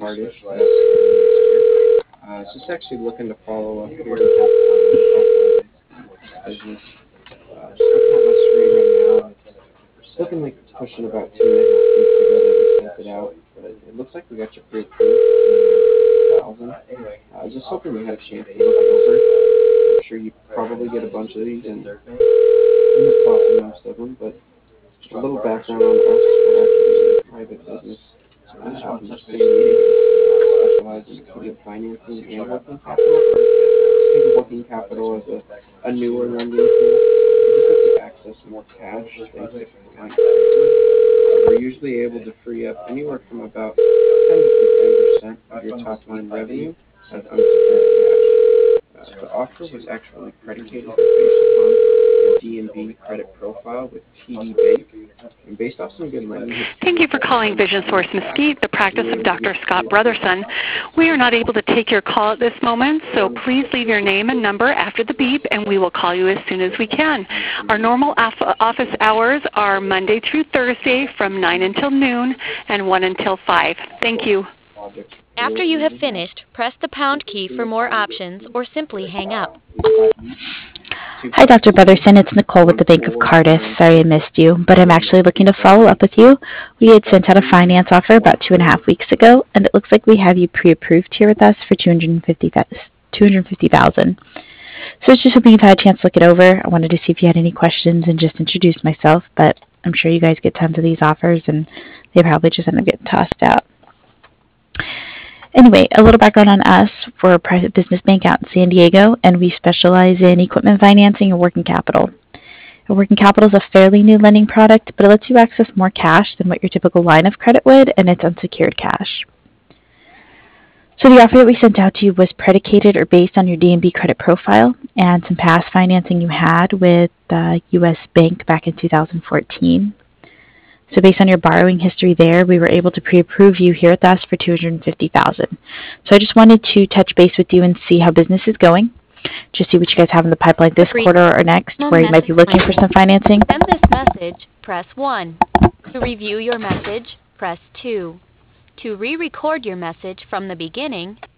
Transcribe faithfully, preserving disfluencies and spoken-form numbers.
Cardiff. Uh, uh, just actually looking to follow up here with this business. Uh, just looking at my screen right now. It's looking like it's pushing about two and a half weeks ago that we sent it out, but it looks like we got your pre-approved thousand. Uh, I was just hoping you had a chance to look it over. I'm sure you probably get a bunch of these and end up talking most of them, but a little background on us. We're actually a private business uh, out in San Diego, uh, specialized in equipment financing and working capital. Just think of working capital as a, a newer lending tool. It just lets you access more cash than typical lenders. Uh, we're usually able to free up anywhere from about ten to fifteen percent of your top line revenue as unsecured cash. Uh, the offer was actually predicated or based upon a D and B credit profile with T D Bank, and based off some good lending Thank history you for that was calling done Vision in the Source past, Mesquite, the practice we were of able to Doctor get Scott pre-approved Brotherson. for We are uh, not able to take your call at this moment, so please leave your name and number after the beep, and we will call you as soon as we can. Our normal office hours are Monday through Thursday from nine until noon and one until five. Thank you. projects After for you have you. finished, press the pound key for more options or simply hang up. Hi, Doctor Brotherson. It's Nicole with the Bank of Cardiff. Sorry I missed you, but I'm actually looking to follow up with you. We had sent out a finance offer about two and a half weeks ago, and it looks like we have you pre-approved here with us for two hundred fifty thousand dollars. So I was just hoping you've had a chance to look it over. I wanted to see if you had any questions and just introduce myself, but I'm sure you guys get tons of these offers, and they probably just end up getting tossed out. Anyway, a little background on us. We're a private business bank out in San Diego, and we specialize in equipment financing and working capital. And working capital is a fairly new lending product, but it lets you access more cash than what your typical line of credit would, and it's unsecured cash. So the offer that we sent out to you was predicated or based on your D and B credit profile and some past financing you had with the U S Bank back in two thousand fourteen. So based on your borrowing history there, we were able to pre-approve you here with us for two hundred fifty thousand dollars. So I just wanted to touch base with you and see how business is going, just see what you guys have in the pipeline this quarter or next, where you might be looking for some financing. To send this message, press one. To review your message, press two. To re-record your message from the beginning,